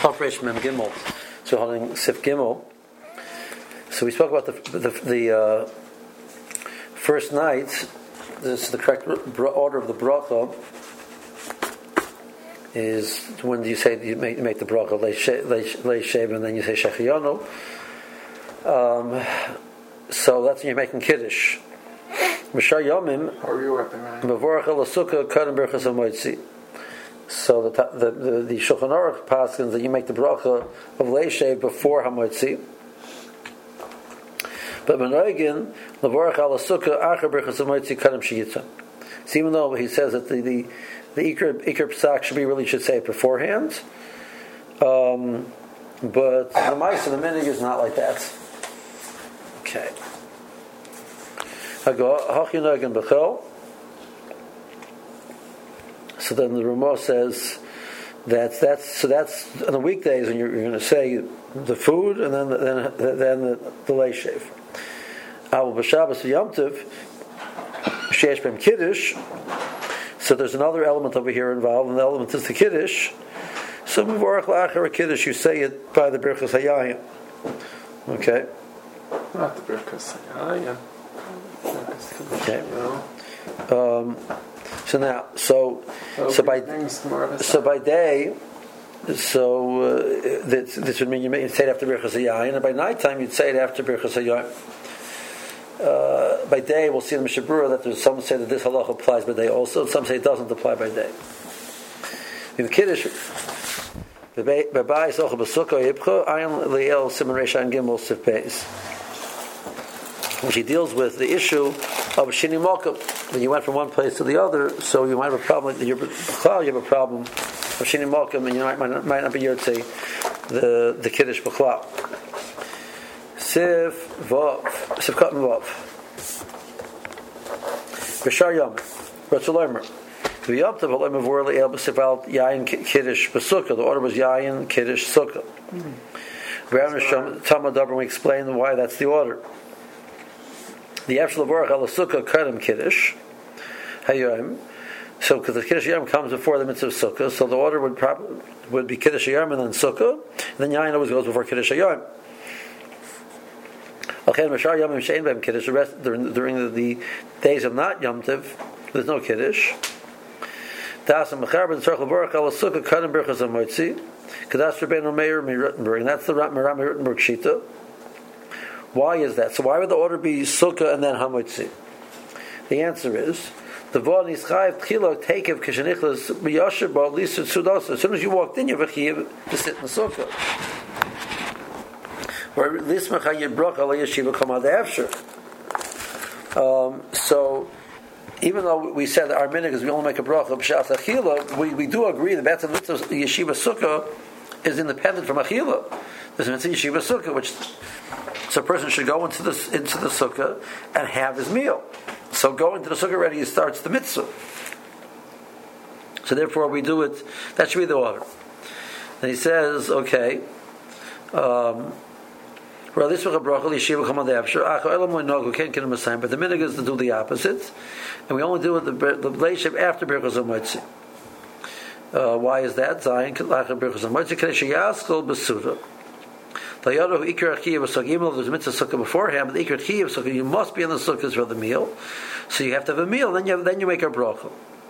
Operation Mem Gimel. So holding Sif Gimel. So we spoke about the first night. This is the correct order of the bracha. Is when you say you make the bracha leishev, and then you say shechiyonu. So that's when you're making kiddush. Mishar yomim. Mevorach el sukkah kadem berachas hamoitzi. So the Shulchan Aruch paskins that you make the bracha of leishev before hamoitzi. But Menoigin levorach el sukkah achar berachas hamoitzi kadem sheyitza. So even though he says that the Iker Psak should say it beforehand, but the mice and the minig is not like that. Okay. So then the Ramah says that's on the weekdays when you're going to say the food and then the leishev. Aval b'Shabbos Yom Tov sheish b'hem kiddush. So there's another element over here involved, and the element is the kiddush. So mevorach la'achar kiddush, you say it by the birchas hayayim. Okay. Not the birchas hayayim. Okay. So now, so by day, this would mean you say it after birchas hayayim, and by nighttime you'd say it after birchas hayayim. By day, we'll see in the Mishabura that there's some say that this halacha applies by day also, some say it doesn't apply by day. In the Kiddush, which he deals with the issue of shini malkum. When you went from one place to the other, so you might have a problem. You have a problem of shini malkum, and you might not be able to say the Kiddush b'chlal. Siv Katan Vav. B'shar Yom. Ratzulamer. V'yom Tov Halayim Avor Le'el B'Sifal Yayin Kiddush B'Sukkah. The order was Yayin Kiddush Sukkah. Rabbi Talmud Dabar, we explain why that's the order. The Yavshel Avorach Al Sukkah Kadam Kiddush Hayom. So, because the Kiddush Yom comes before the mitzvah of Sukkah, so the order would be Kiddush Yom and then Sukkah, and then Yayin always goes before Kiddush Yom. During the days of not Yom Tov, there's no Kiddush. That's the Merami Rittenberg Shita. Why is that? So why would the order be Sukkah and then Hamoitzi? The answer is the Vod Nischayv Tchilo Tekev Kishanichlas B'Yasher Bo Lisa Tzudos. As soon as you walked in, you have a chiyuv to sit in the Sukkah. Or Lismach Hayibroch Ala Yeshiva Kamad Afshir. So even though we said that our minhag is we only make a bracha of B'Shas Achila, we do agree that that's a mitzvah Yeshiva Sukkah is independent from Achila. There's a mitzvah Yeshiva Sukkah, which so a person should go into the Sukkah and have his meal. So going to the Sukkah already starts the mitzvah. So therefore we do it, that should be the order. And he says, okay, but the minhag is to do the opposite, and we only do it the leishev after birchas hamoitzi. Why is that? Zayin lachar birchas hamoitzi kadei sheyaskel b'suda. Even though there's a mitzvah sukkah beforehand, but the ikar chiyuv sukkah, you must be in the sukkahs for the meal, so you have to have a meal. Then you make a bracha.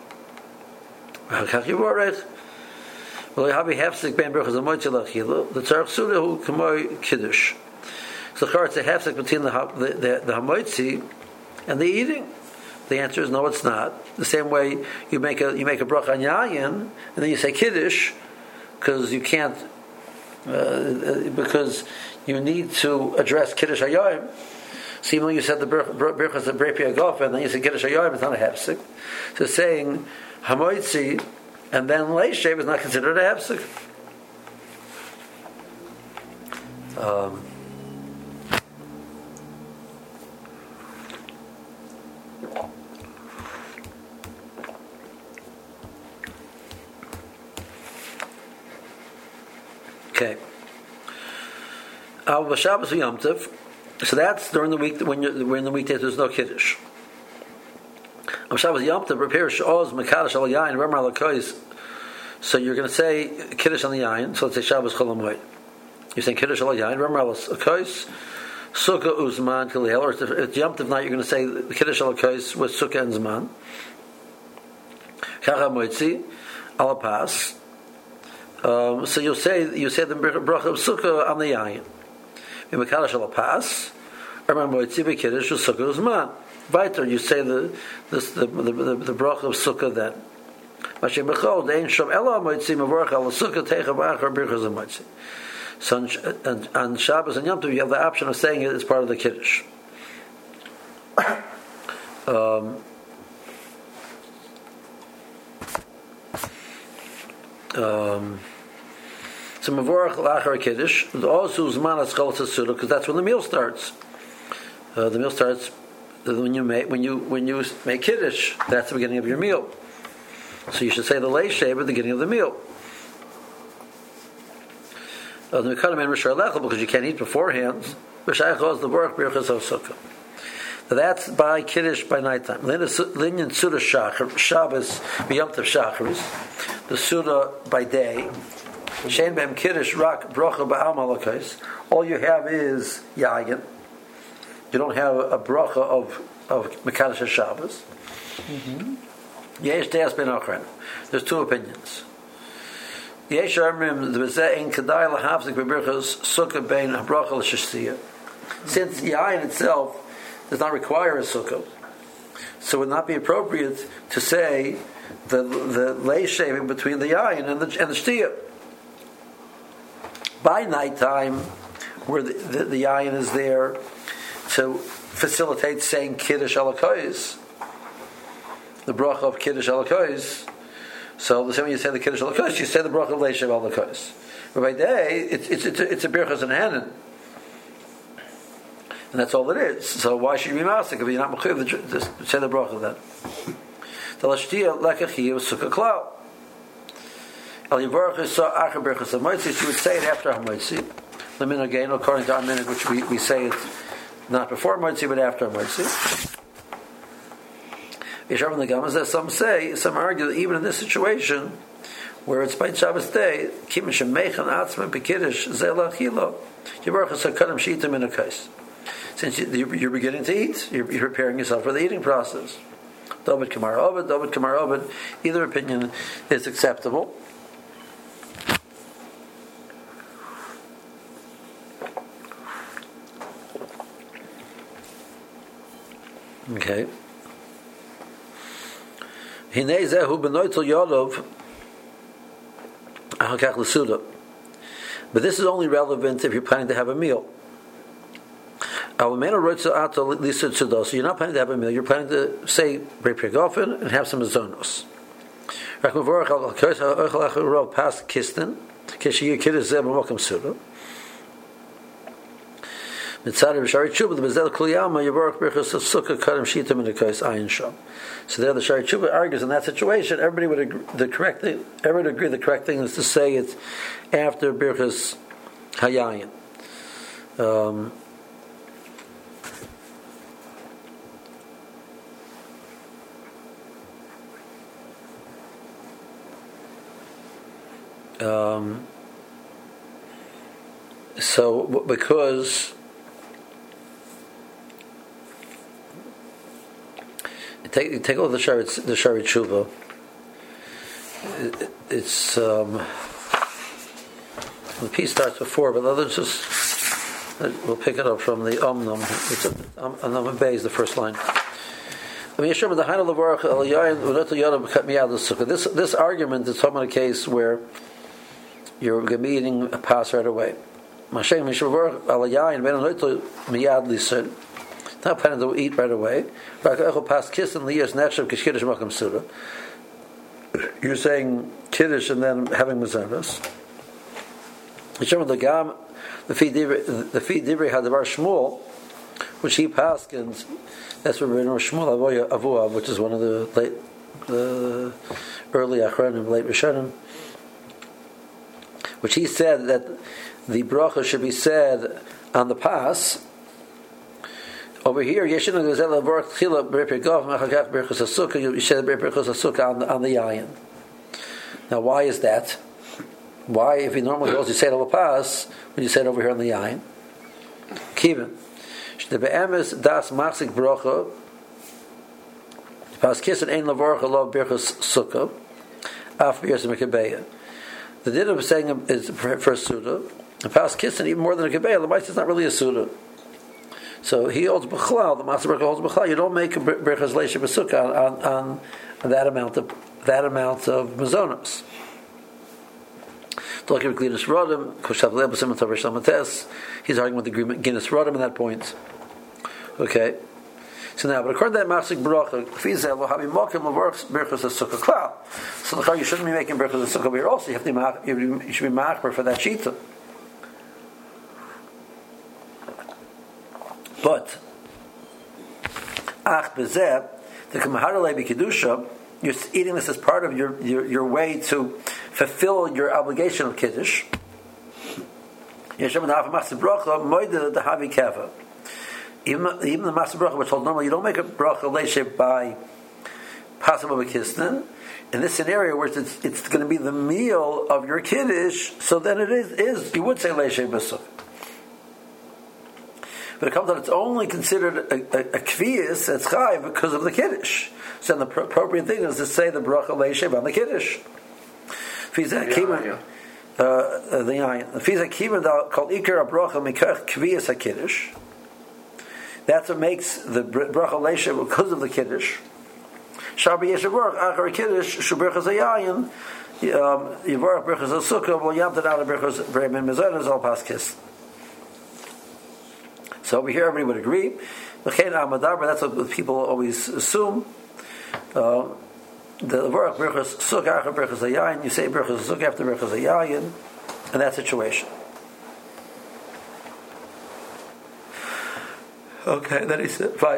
So it's a hefsek between the hamoitzi and the eating. The answer is no, it's not. The same way you make a bracha on yayin and then you say kiddush because you can't because you need to address kiddush hayom. So even though you said the birchas of brepi agof and then you say kiddush hayom, it's not a hefsek. So saying hamoitzi and then leishev is not considered a hefsek. Okay. Shabbos Yom Tov. So that's during the week when in the weekdays there's no kiddush. Shabbos Yom Tov prepare sh'oz mekadosh al yain remar lakois So you're going to say Kiddush on the Yayin. So let's say Shabbos Chol Hamoed. You're saying Kiddush on the Yayin. Remember, Akos, Sukkah Uzman Kiliel. Or if Yom Tov night, you're going to say the Kiddush on Akos with Sukkah and Zman. Chacha Moitzi, Alapas. So you say the bracha of Sukkah on the Yayin. In Mekadosh Alapas, Remember Moitzi B'Kiddush with Sukkah Uzman. Weiter, you say the bracha of Sukkah then. Mashem B'Chol Dein Shom Ela Moitzi Mavorach Al Sukkah Teicha B'Achar Birchas HaMoitzi. So on Shabbos and Yom Tov, you have the option of saying it as part of the Kiddush. So Mavorach L'Achar Kiddush, also Zman Aschol Tzasudah, because that's when the meal starts. The meal starts when you make Kiddush. That's the beginning of your meal. So you should say the Lei Sheva at the beginning of the meal. The Mekadosh and Rishar Lechel, because you can't eat beforehand. Rishayachos the Baruch Birchas HaSukkah. Now that's by Kiddush by nighttime. Linyan Suda Shabbos Yom Tov Shacharis. The Suda by day. Shein Bem Kiddush Rak Bracha Ba'al Malakos. All you have is Yayin. You don't have a bracha of Mekadosh Shabbos. Yesh Deas Ben Achron. There's two opinions. Yesh Amrim D'Bezeh Ein Kedai L'Havzik B'Birchas Sukkah Bein HaBracha L'Shasiyah. Since Yayin itself does not require a sukkah, so it would not be appropriate to say the lay shaving between the Yayin and the Shtiyah. By nighttime, where the Yayin is there to facilitate saying Kiddush Alakois, the bracha of Kiddush Alakois. So the same way you say the Kiddush Alakois, you say the bracha of Leishav Alakois. But by day, it's a birchas and hanan, and that's all it is. So why should you be masik if you're not mechuyev to say the bracha then? The lashtia lekachi was sukkah klal. El yivarach saw achar birchas hamoitzi. She would say it after hamoitzi. The minhag again, according to our minhag, which we say it not before hamoitzi but after hamoitzi. Some argue that even in this situation, where it's by Shabbos day, since you're beginning to eat, you're preparing yourself for the eating process. David Kamar Ovid, either opinion is acceptable. Okay. But this is only relevant if you're planning to have a meal. So you're not planning to have a meal, you're planning to say Brei Gofen and have some azonos. So there the Shari Tshuva argues in that situation, everybody would agree the correct thing is to say it after Birchas Hayayin. So because take a look at the Shari Tshuva. It's the piece starts before, but others just we'll pick it up from the Omnum. It's Omnum Bay is the first line. This argument is talking about a case where you're going to be eating a pas right away. Not planning to eat right away. You're saying Kiddush and then having mazanos. The feed Divrei Hadavar Shmuel, which he paskins. That's what Rabbeinu Shmuel Avuav, which is one of the early Achronim, late Rishonim, which he said that the bracha should be said on the pas. Over here, you said on the Yayin. Now, why is that? Why, if you normally also say it al pas, when you say it over here on the yain? Kiven. The be'emes das machzik bracha. Pas kissen ein lavorcha lo birchas sukkah. Af b'yos mekabeya. The din of saying is for a suda. And pas kissen even more than a kabeya. The mice is not really a suda. So he holds b'chlal. The master bracha holds b'chlal. You don't make a birchas leisha b'sukkah on that amount of mazonos. He's arguing with the Guinness Rodham at that point. Okay. So now, but according to that Machzik Bracha, so the you shouldn't be making Berachas of Sukkah here also. You should be Machber for that Shita. But Ach Bezeh, the Kamaharalei B'Kedusha, you're eating this as part of your way to fulfill your obligation of Kiddush. Even the Master Bracha, we're told normally you don't make a Bracha Leishe by possible Bekisnin. In this scenario where it's going to be the meal of your Kiddush, so then it is you would say Leishe B'Sukkah. But it comes out it's only considered a kviyas, it's chai because of the Kiddush. So the appropriate thing is to say the bracha leishev on the Kiddush. The Fiza Kiva called Ikar Bracha Mikach Kviyas HaKiddush. That's what makes the bracha leishev because of the Kiddush. Shabbat Yeshavorach Achar Kiddush Shuberchas Hayayin Yivorach Berchas HaSukkah Well Yamtad Ala Berchas Bremen Mezonos Al Paskis. So over here, everybody would agree. That's what people always assume. The Vorach Berchas Sukkah after Berchas Hayayin, you say Berchas Sukkah after Berchas Hayayin, in that situation. Okay, then he said, fine.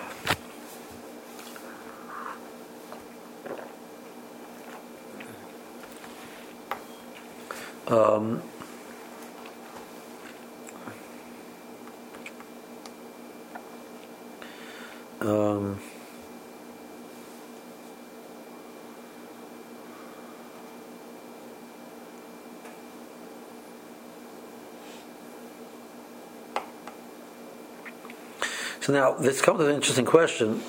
So now this comes to an interesting question.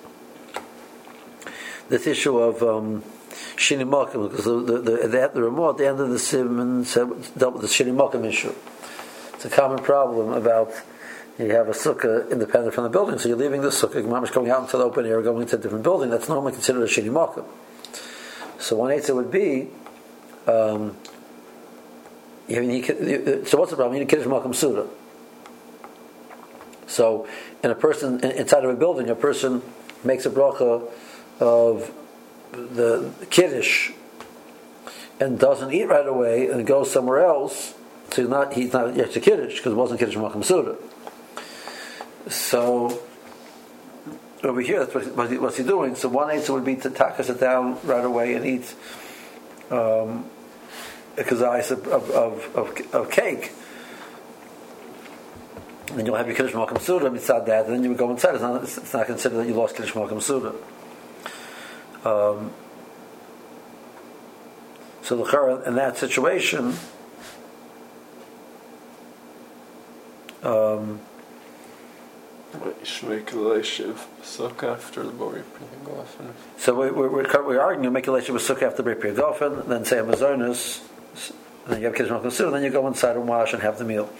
This issue of Shini Malkim, because the Ramah at the end of the Simon dealt with the Shini Malkim issue. It's a common problem about you have a sukkah independent from the building, so you're leaving the sukkah, mamash going out into the open air, going into a different building. That's normally considered a Shini Malkim. So one answer would be, so what's the problem? You need Kiddush Malkim Suda. So, in a person inside of a building, a person makes a bracha of the Kiddush and doesn't eat right away and goes somewhere else. So he's not yet to Kiddush because it wasn't Kiddush Malkim Suda. So over here, that's what's he doing. So one answer would be to taka it down right away and eat a kazayis of cake. And you'll have your Kiddush Malkim Suda mitzad that, and then you would go inside. It's not considered that you lost Kiddush Malkim Suda. So the in that situation, you should make a leishev sukkah after the Bori Priyagofen. So we're arguing you make a leishev sukkah after the Bori Priyagofen, then say a mazonos, then you have Kiddush Malkim Suda, then you go inside and wash and have the meal.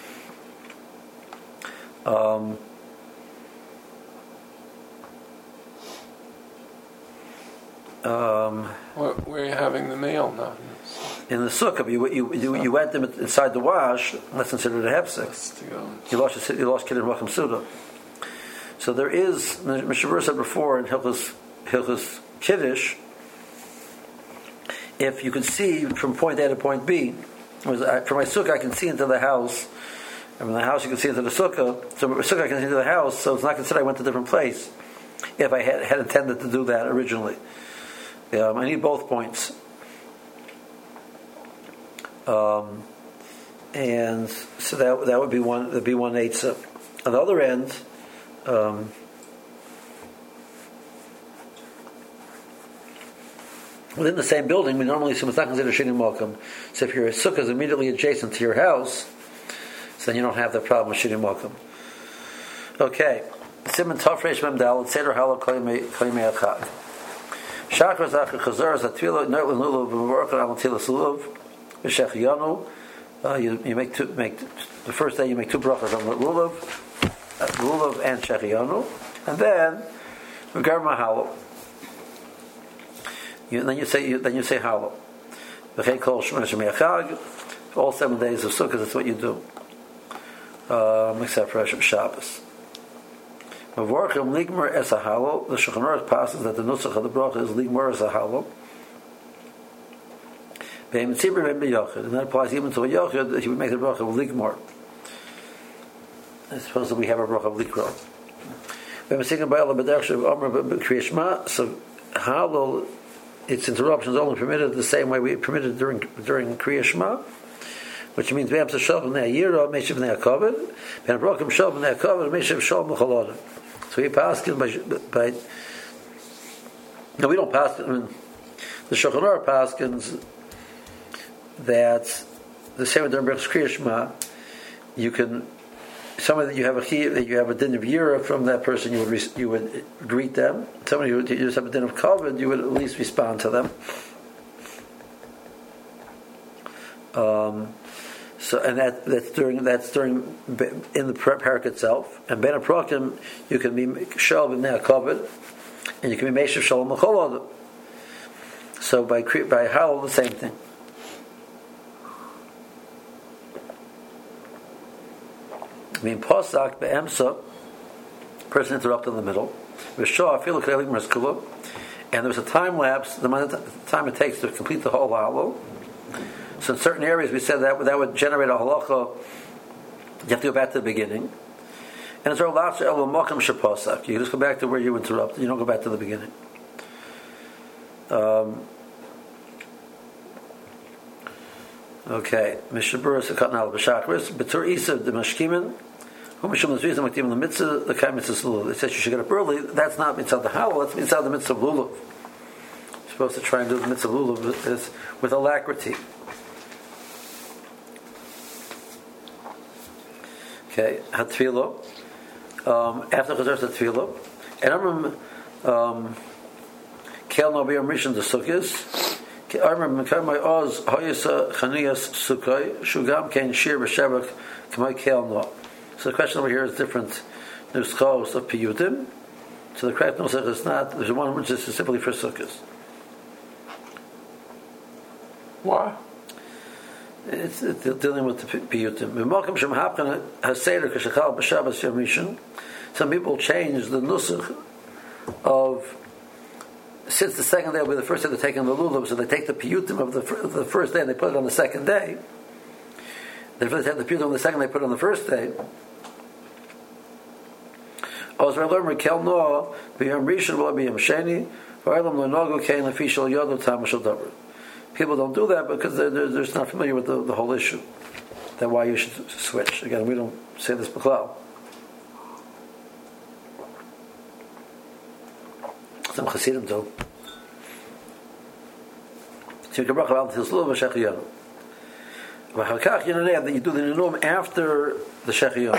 Where are you having the meal now? In the sukkah, you went them inside the wash. That's considered a hefsek. You lost Kiddush Malkim Suda. So there is, Mishabur said before in Hilchus Kiddush, if you can see from point A to point B, from my sukkah I can see into the house, and from the house you can see into the sukkah, so from the sukkah I can see into the house, so it's not considered I went to a different place, if I had intended to do that originally. I need both points. And so that would be one. That'd be one eitzah. On the other end, within the same building, we normally assume it's not considered Shini Mokum. So if your sukkah is immediately adjacent to your house, so then you don't have the problem with Shini Mokum. Okay. Simon Tafresh Memdal, Seder Hala Koyme Achad. Shachar Zachar Chazar Zatvilah Nerlin Lulav B'Morachar Amatila Suluv B'Shech Yanu. You make the first day you make 2 brachas on the lulav and Shech Yanu, and then Regar Mahalo. Then you say Halo. V'chei Kol Shemona Shemei all 7 days of Sukkot. That's what you do, except for Shabbos. Mavorchim Ligmar Es Halo. The Shulchan Aruch passes that the nusach of the bracha is Ligmar Es Halo. And that applies even to a Yochid, that he would make the bracha of Ligmar. I suppose that we have a bracha of Likro. So Hallel, its interruption is only permitted the same way we permitted during Kriya Shema, which means B'Yam Shal B'nei Yira, Meshiv B'nei HaKavod, B'Yam Brokim Shal B'nei HaKavod, Meshiv Shal B'Chalodim. So he passed it by no, we don't pass it. I mean, the Shulchan Aruch paskins that the same during Kriya Shema, you can. Somebody that you have a din of yira from that person, you would greet them. Somebody who you just have a din of kavod, you would at least respond to them. That's during in the parak itself. And ben aprokim, you can be shal b'nei kavod, and you can be meishav shalom l'chol adam. So by halal, the same thing. I mean, Posak be'emsa, person interrupted in the middle. And there was a time lapse, the time it takes to complete the whole halo. So in certain areas we said that would generate a halacha. You have to go back to the beginning. And it's lots of makam sheposak. You just go back to where you interrupted. You don't go back to the beginning. Okay. Mishabura sekat nal b'shachris betur isa de mashkimin. It says you should get up early. That's not mitzvah the halal. That's mitzvah the mitzvah lulav. You're supposed to try and do the mitzvah lulav with alacrity. Okay, hatfilo. After chazar hatfilo, and I'm kel no biyam rishon the sukkos. I remember my oz hayisa chaniyas sukkay shugam kein shir b'shabak k'may kel no. So the question over here is different nuschos of piyutim. So the correct nusach is not. There's one which is simply for sukkahs. Why? It's dealing with the piyutim. Some people change the nusach of, since the second day will be the first day they're taking the lulav, so they take the piyutim of the first day and they put it on the second day. They take the piyutim on the second, they put it on the first day. People don't do that because they're not familiar with the whole issue. That's why you should switch. Again, we don't say this b'klal. Some Hasidim do. So you can bracha out his lulav v'shech yanu. V'chakach yinaneh that you do the ninum after the shech yanu.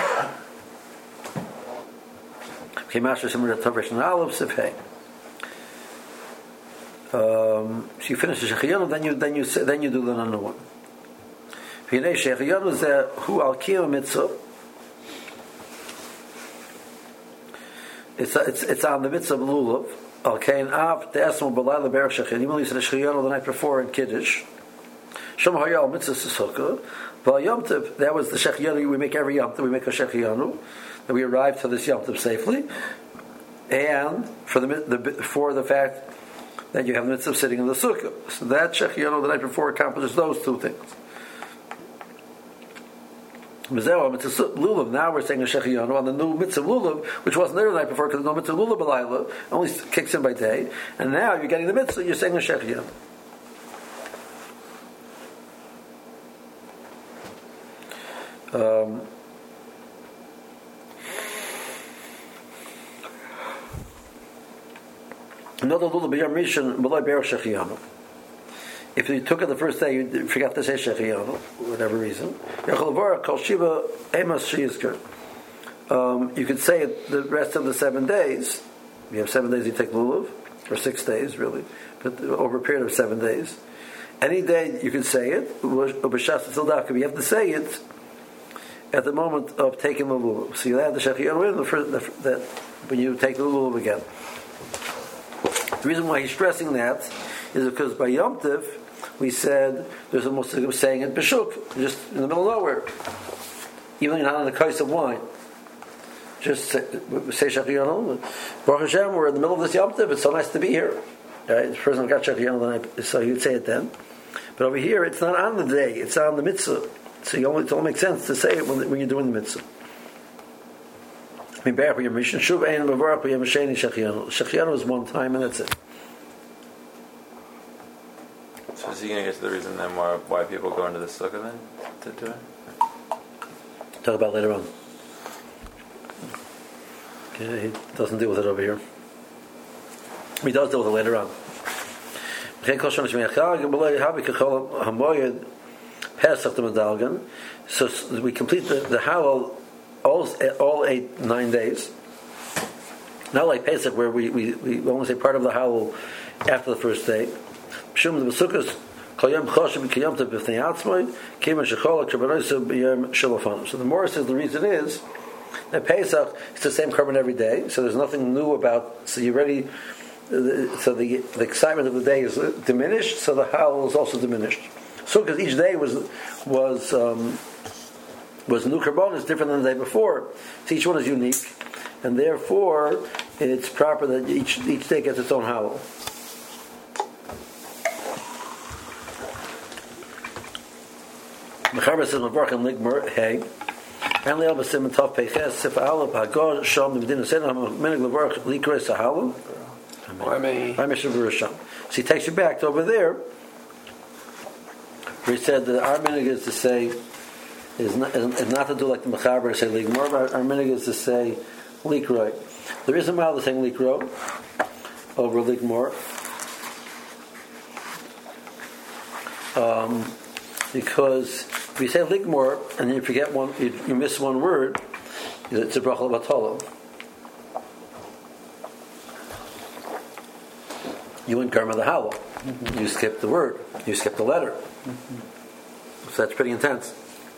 Okay, master similar to Tavresh and Aleph Sifhei. So you finish the Shechiyanu, then you do the another one. V'yinei Shechiyanu is hu al kiyam mitzvah. It's on the mitzvah of lulav. Al kain av te'esmo b'layla berach Shechiyanu. You said the Shechiyanu the night before in Kiddush. Shom hayal mitzvah sukkah. V'al Yom Tov, that was the Shechiyanu we make every Yom Tov. We make a Shechiyanu. That we arrive to this Yom Tov safely, and for the fact that you have the mitzvah of sitting in the sukkah. So that Shechiyanu the night before accomplishes those two things. Lulav, now we're saying a Shechiyanu on the new mitzvah lulav, which wasn't there the night before because no mitzvah lulav b'layla, only kicks in by day, and now you're getting the mitzvah, you're saying a Shechiyanu. Another lulav b'yam rishon b'loy berach Shechiyanu. if you took it the first day, you forgot to say Shechianu, for whatever reason. You could say it the rest of the 7 days. You have 7 days you take lulav, or 6 days really, but over a period of 7 days. Any day you can say it, you have to say it at the moment of taking the lulav. So you have the Shechianu in when you take the lulav again. The reason why he's stressing that is because by Yom Tiv, we said there's a Muslim saying it B'shuk, just in the middle of nowhere. Even you're not on a kais of wine. Just say Shechianu. Baruch Hashem, we're in the middle of this Yom Tiv, it's so nice to be here. Right? The person got Shechianu, so you'd say it then. But over here, it's not on the day, it's on the mitzvah. So it only makes sense to say it when you're doing the mitzvah. Shechianu is one time and that's it. So is he going to get to the reason then why people go into the sukkah then to do it? Talk about later on. Okay, he doesn't deal with it over here. He does deal with it later on. So we complete the Hallel all 9 days. Not like Pesach where we only say part of the Hallel after the first day. So the Morah says the reason is that Pesach it's the same carbon every day, so there's nothing new about. So you're ready. So the excitement of the day is diminished. So the Hallel is also diminished. So because each day was new carbon is different than the day before. So each one is unique, and therefore it's proper that each day gets its own Hallel. Mechaber says Mavarch and Ligmar Hey. And Leal Basim and Tov Peiches Sif Aleph Hagor Shom Medina Sen Minig Levarch Likre Sahalu. So he takes you back to over there, where he said that our minig is to say is not to do like the Mechaber to say Ligmar. Our minig is to say Likre. There is a mile to saying Likro over Ligmar. Because if you say ligmor and you forget one, you miss one word, it's a bracha batala. You went garma the Hallel. You skipped the word. You skipped the letter. So that's pretty intense.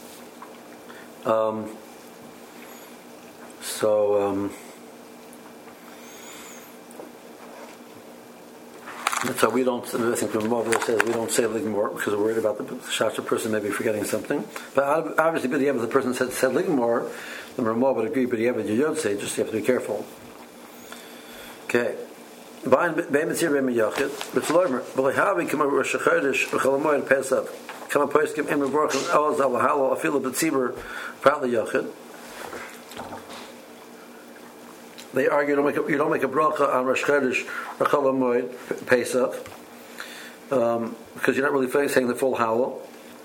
So we don't. I think the Ramah says we don't say ligmor because we're worried about the shasha person maybe forgetting something. But obviously, but the person said ligmor, the Ramah would agree. But you don't say. Just you have to be careful. Okay. Bain Mitzir Bain Yachid. But Shlomer, B'lehavi Kama Rosh Chodesh V'Chalamoyed Pesach Kama Poskim Em Mevorchim Elaz Al Halo Afilu B'Tzibur Prat Yachid. They argue you don't make a bracha on Rosh Chodesh or Chol HaMoed Pesach because you're not really saying the full Hallel.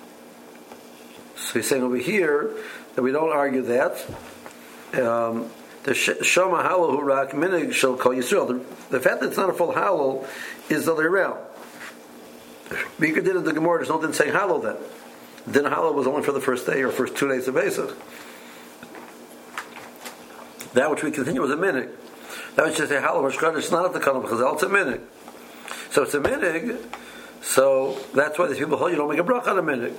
So he's saying over here that we don't argue that. The Shoma Hallel Hu Rak Minig Shel Kol Yisrael. The fact that it's not a full Hallel is the other way around. Because did the Gemara there's no din saying Hallel then. Din Hallel was only for the first day or first 2 days of Pesach. That which we continue was a minig. That which is a Hallel Rosh Chodesh is not at the Kanam Chazal, it's a minig. So it's a minig, so that's why these people hold you don't make a bracha on a minig.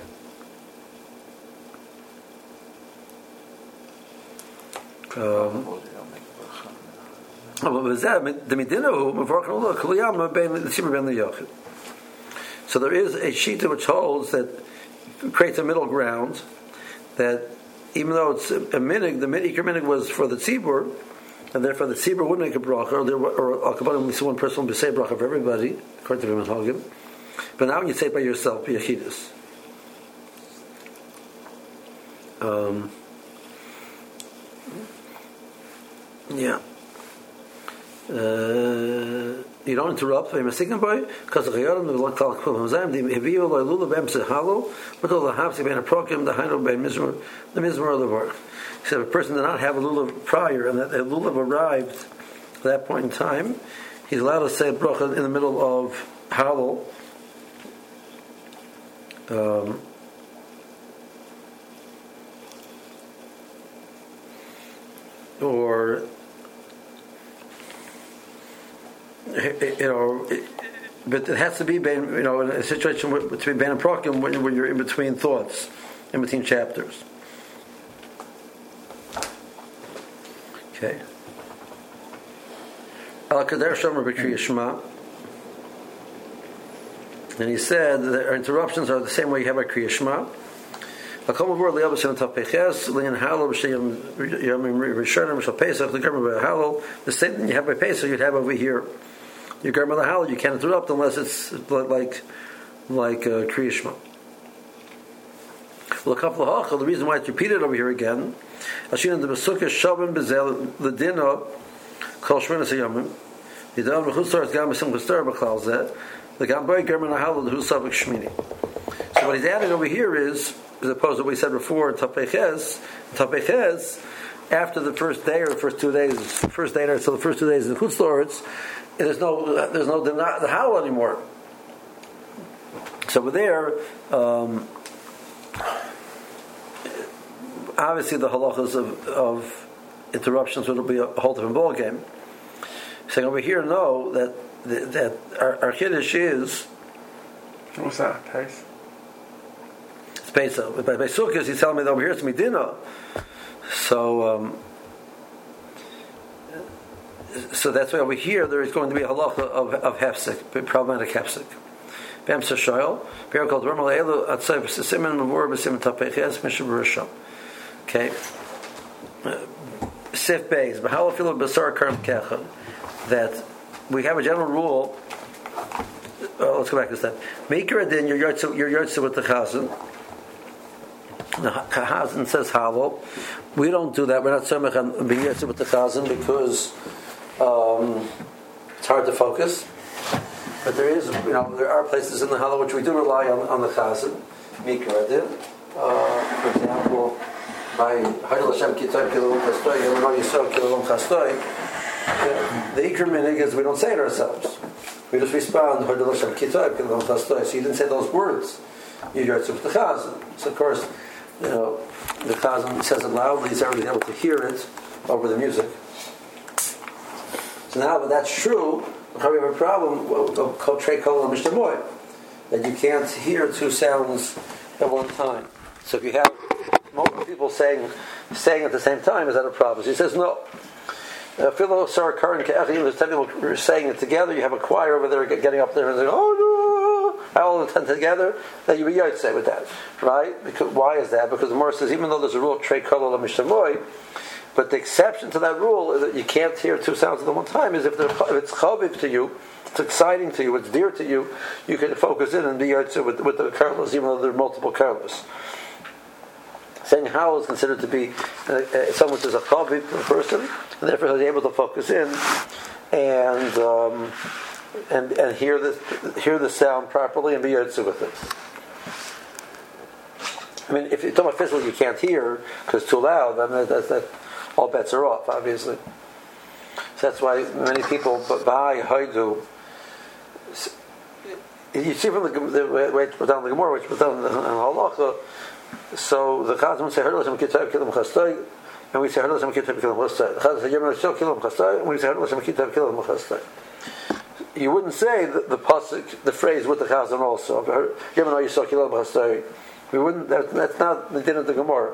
So there is a shita which holds that creates a middle ground that even though it's a minig, the Ikar minig was for the tzibur, and therefore the tzibur would make a bracha, or al-kabanim we see one person will say a bracha for everybody, according to Rebbe Hagim. But now when you say it by yourself, yachidus. You don't interrupt because the chayadim the one called kfam the heviu lo'ilula b'emtzeh halo but all the hapsi bein haprokim the hainu bein mizmor the work. He said if a person did not have a lulav prior and that the lulav arrived at that point in time, he's allowed to say a bracha in the middle of halo or but it has to be, in a situation between Ben and Prokim when you're in between thoughts, in between chapters. Okay. Al-Kader Shomer B'Kriya Shema. And he said that our interruptions are the same way you have a Kriya Shema. The same thing you have by Pesach, you'd have over here. Your Garma Lahal, you can't interrupt unless it's like Kriya Shema. Well, the reason why it's repeated over here again, the what he's adding over here is, as opposed to what we said before in Tapeches, after the first day or the first 2 days, so the first 2 days in Chutz La'aretz, there's no the howl anymore. So over there, obviously the halachas of interruptions will be a whole different ball game. Saying over here, no, that our Kiddush is. What's that? Pace? It's Pesach. But by Sukkot, he's telling me that over here it's Medina. So that's why over here there is going to be a halacha of hefsek, problematic hefsek. B'emsa shoyel, Pierre called Romal Elu Atzay B'Simen Mavur B'Simen Tapeches Mishav Rishon. Okay. Sif Beis B'Halal Filu B'Sar Karm Kechad. That we have a general rule. Let's go back to that. Make your adin, your yotze with the chazan. The chazan says halal. We don't do that. We're not samech on being yotze with the chazan because it's hard to focus. But there are places in the halal which we do rely on the chazan. Make your adin. For example, by Haydel Hashem Kitab Kilolom Chastoy, Yemano Yisrael Kilolom Chastoy. The Iker Minig is we don't say it ourselves. We just respond, so you didn't say those words. You heard it with the chazan. So of course, the chazan says it loudly, so everybody's able to hear it over the music. So now, but that's true, we have a problem called Trei Kol HaMishtamoy, that you can't hear two sounds at one time. So if you have multiple people saying at the same time, is that a problem? So he says no. Philo Sar Karan Ke'achim, there's 10 people saying it together, you have a choir over there getting up there and saying, oh no, all the 10 together, then you be yotze with that. Right? Because, why is that? Because the Gemara says, even though there's a rule of Trei Kol HaMishtamoy, but the exception to that rule is that you can't hear two sounds at the one time, is if it's chaviv to you, it's exciting to you, it's dear to you, you can focus in and be yotze with the karlos, even though there are multiple karlos. Saying how is considered to be someone which is a chaviv person, and therefore he's able to focus in and hear the sound properly and be yotze with it. I mean, if you're talking about physically you can't hear because it's too loud, then that all bets are off, obviously. So that's why many people buy haidu. You see from the way it's put down in the Gemara, which put down in halacha. So the chazan would say, "Herdel Hashem Kitab Kilam Chastoi," and we say, "Herdel Hashem Kitab Kilam Chastoi." The chazan said, "Yemen Hashem Kilam Chastoi," and we say, "Herdel Hashem Kitab Kilam Chastoi." You wouldn't say the pasuk, the phrase with the chazan also. Yemen Hashem Kilam Chastoi. We wouldn't. That's not the din of the Gemara.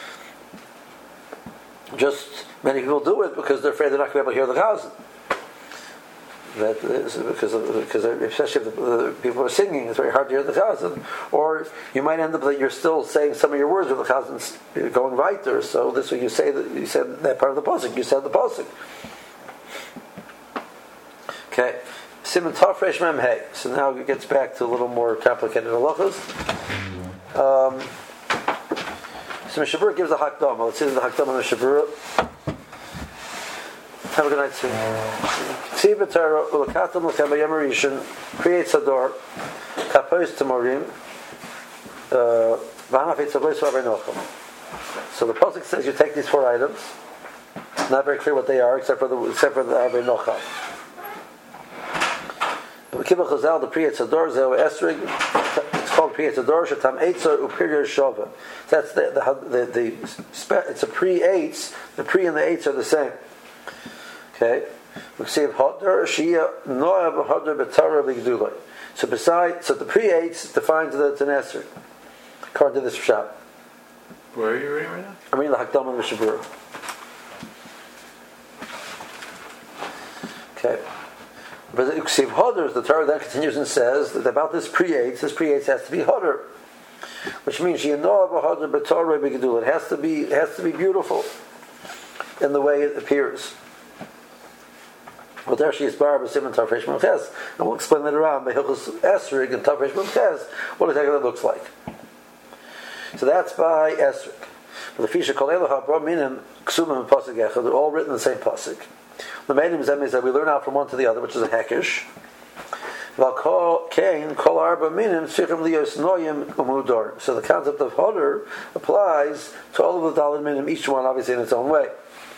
Just many people do it because they're afraid they're not going to be able to hear the chazan. That is because especially if the people are singing, it's very hard to hear the chazan. Or you might end up that you're still saying some of your words with the chazan going weiter. So this way you said that part of the pasuk. You said the pasuk. Okay, Siman Tafresh Mem Hey. So now it gets back to a little more complicated halachas. So Mishabura gives a hakdama. Let's see the hakdama of Mishabura. Have a good night, soon. Ksiva Torah ulakatam l'kabayam rishon creates a door. Kapos tamorim v'hanafetz avois v'avei nocham. So the pasuk says you take these 4 items. It's not very clear what they are, except for the avei nocham. The Kibbutz Chazal, the Priyat Sador Zeu Esrig. It's called pre-eitz ador shetam eitzer upirger shova. That's it's a pre-eitz. The pre and the eitz are the same. Okay. We see hodor shia noah hodor betara b'gdulay. So the pre-eitz defines the Tenesser, according to this shop. Where are you reading right now? I'm reading the Hakdama and Mishabura. Okay. But the Uksiv Hodor, the Torah then continues and says that about this pre-eitz has to be Hodor, which means Yanoah Hodor B'Torah B'Gedul. It has to be beautiful in the way it appears. Well, there she is bar b'siman Tafresh Memches, and we'll explain later on by Hilchos Esrig and Tafresh Memches what exactly that looks like. So that's by Esrig. But the Fisha Kol Eloha Bra Minim Ksumim and Pasuk Echad, they're all written in the same pasuk. The main is that we learn out from one to the other, which is a hekish. So the concept of hodor applies to all of the daled minim, each one obviously in its own way.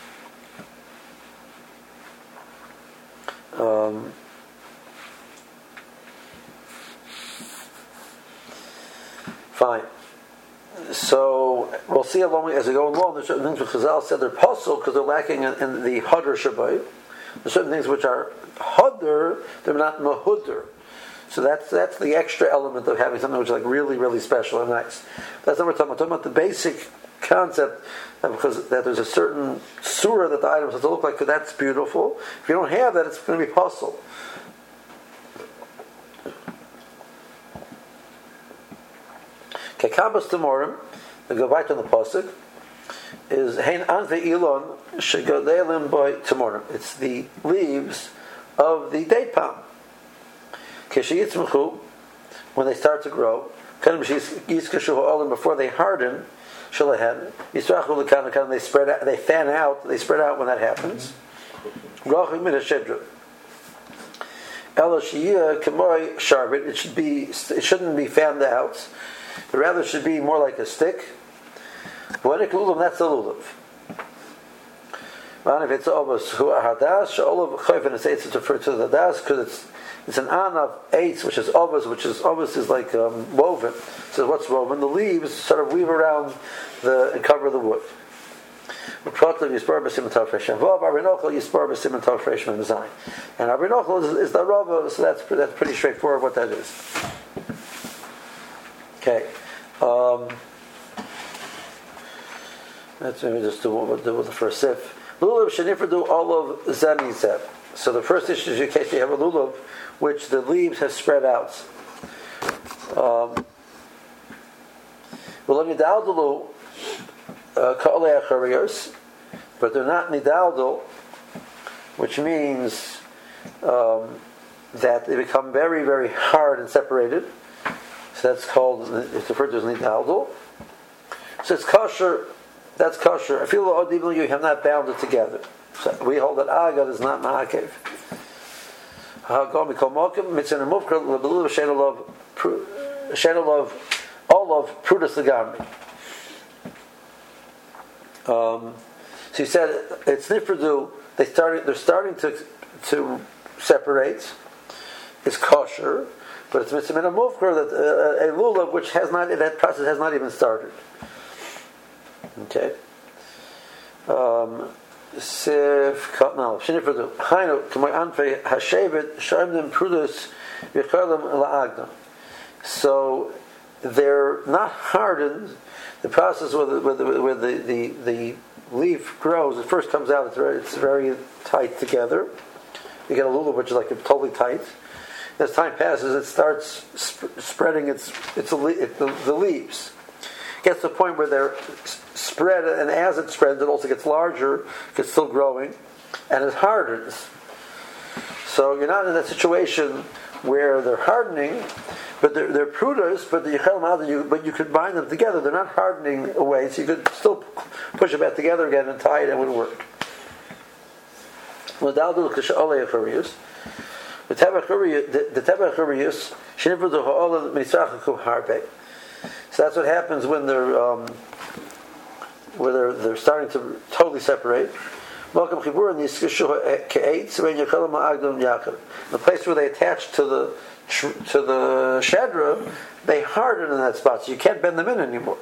Fine. So we'll see along as we go along. There's certain things which Chazal said they're puzzle because they're lacking in the hodor shabai. There's certain things which are hodor, they're not mahudr. So that's the extra element of having something which is like really, really special and nice. That's not what we're talking about. We're talking about the basic concept because that there's a certain surah that the item has to look like, because that's beautiful. If you don't have that, it's going to be puzzle. Kekabas Tamorim, we go back to the pasuk, is Hein Anve Elon Shegadelim by Tamorim. It's the leaves of the date palm. Keshiyitzmuchu, when they start to grow, before they harden, they spread out, they fan out, they spread out when that happens. It shouldn't be fanned out. But rather it should be more like a stick. That's the lulav. If it's ovos who are hadas, olav chayv and it's referred to the das because it's an an of eitz, which is ovos is like woven. So what's woven? The leaves sort of weave around and cover the wood. And Abrinochel is the rava, so that's pretty straightforward what that is. Okay. Let's maybe just do the first sif. Lulav shenifradu olav zanizeb. So the first issue is in case you have a lulav which the leaves have spread out. But they're not nidaldal, which means that they become very, very hard and separated. So that's called, it's referred to as nidaldal. So it's kosher, that's kosher. I feel even you have not bound it together. So we hold that agad is not ma'akev. Olav prudus legami. So he said it's nifradu. They're starting to separate. It's kosher, but it's mitzvah min mufker that a lulav which has not, that process has not even started. Okay. Sif no shinifradu hainu k'may anfei hashevet shoymdim prudus v'chalim la'agna. So they're not hardened. The process where the leaf grows, it first comes out. It's very tight together. You get a lulav which is like totally tight. As time passes, it starts spreading the leaves. It gets to the point where they're spread, and as it spreads, it also gets larger. It's still growing, and it hardens. So you're not in that situation where they're hardening, but they're prudus, but you could bind them together. They're not hardening away, so you could still push it back together again and tie it, and it would work. The tevach churiyus shenifradu ha'olam mitzrachaku harbe. So that's what happens when they're starting to totally separate. The place where they attach to to the shedra, they harden in that spot, so you can't bend them in anymore.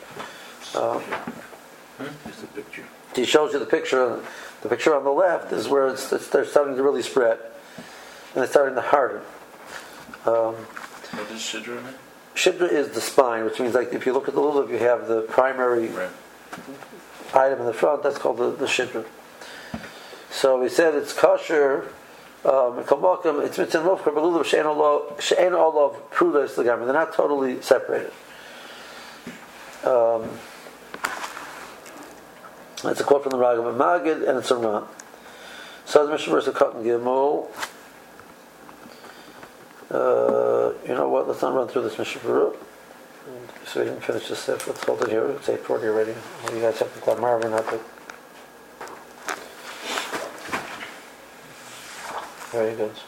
Here's the picture. He shows you the picture. The picture on the left is where they're starting to really spread, and they're starting to harden. What does Shidra mean? Shidra is the spine, which means, like, if you look at the lulav, you have the primary item in the front. That's called the shidra. So we said it's kosher. It's mitzvah lulav lulav she'en olav prudas legamri. They're not totally separated. That's a quote from the Ragam and Magid, and it's a Ran. So the Mishnah verse of Cotton Gimel. You know what? Let's not run through this Mishnah Berurah. So we didn't finish this stuff. Let's hold it here. It's 8:40 already. Well, you guys have to call Marvin, not the. There he goes.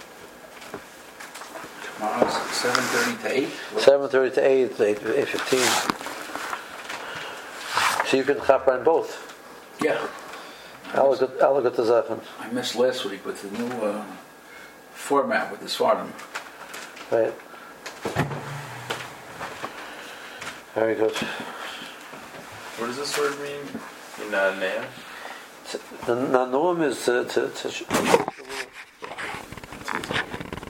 Tomorrow's 7:30 to 8. 7:30 to 8:15. So you can chop on both. Yeah. I'll look at the Zephan. I missed last week with the new format with the Svardim. Right. Very good. What does this word mean? In Nea? The Nanuim is to